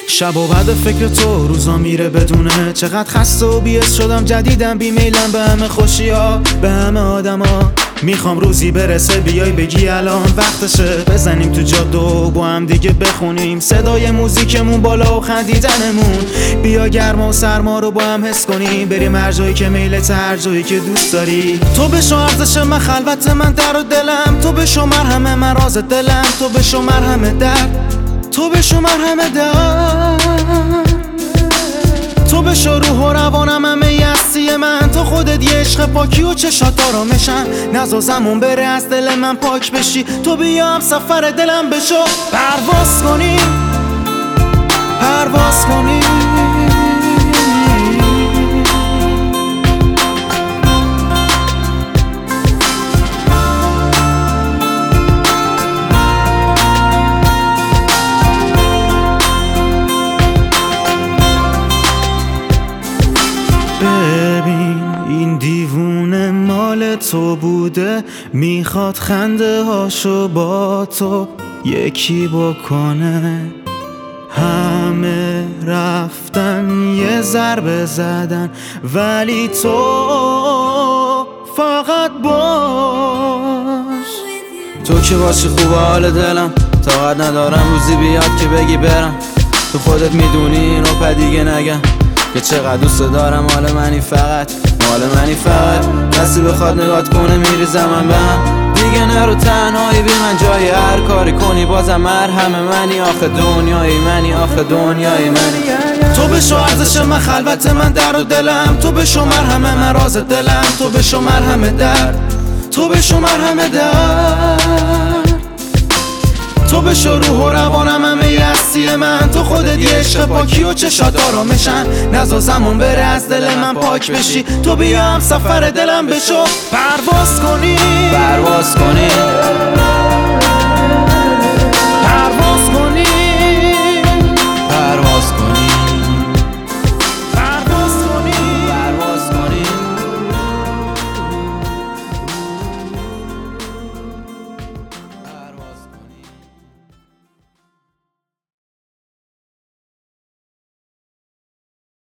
شب و بعد فکر تو روزا میره بدونه چقدر خسته و بی‌حس شدم. جدیدم بیمیلم به همه خوشی‌ها، به همه آدما. میخوام روزی برسه بیای بگی الان وقتشه، بزنیم تو جاده و با هم دیگه بخونیم صدای موزیکمون بالا و خندیدنمون. بیا گرما و سرما رو با هم حس کنیم، بریم هر جایی که میلت، هر جایی که دوست داری. تو بشو ارزش من، خلوت من، در و دلم. تو بشو مرهم من، راز دلم. تو بشو مرهم درد، تو بشو مرهم درد. تو بشو روح و روانم، همه هستی من. تو خودت یه عشق پاکی و چشات آرامشن. نزازمون بره از دل من پاک بشی. تو بیا هم سفر دلم بشو، پرواز کنیم، پرواز کنیم. ببین این دیوونه مال تو بوده، میخواد خنده هاشو با تو یکی بکنه. همه رفتن یه ضربه زدن، ولی تو فقط باش. تو که باشی خوب حال دلم، طاقت ندارم روزی بیاد که بگی برم. تو خودت میدونی اینو پدیگه نگم که چقدر دوست دارم. مال منی فقط، مال منی فقط. کسی بخواد نگات کنه میریزم من به هم. دیگه نرو تنهایی بی من، جای هر کاری کنی بازم مرهم منی. آخه دنیای منی، آخه دنیای منی. تو بشو ارزش من، خلوت من، در و دلم. تو بشو مرهم من، راز دلم. تو بشو مرهم درد، تو بشو مرهم درد. تو بشو روح و روانم، همه هستی من. تو خودت یه عشق پاکی و چشات آرامشن. نزازمون بره از دل من پاک بشی. تو بیا هم سفر دلم بشو، پرواز کنی، پرواز کنی.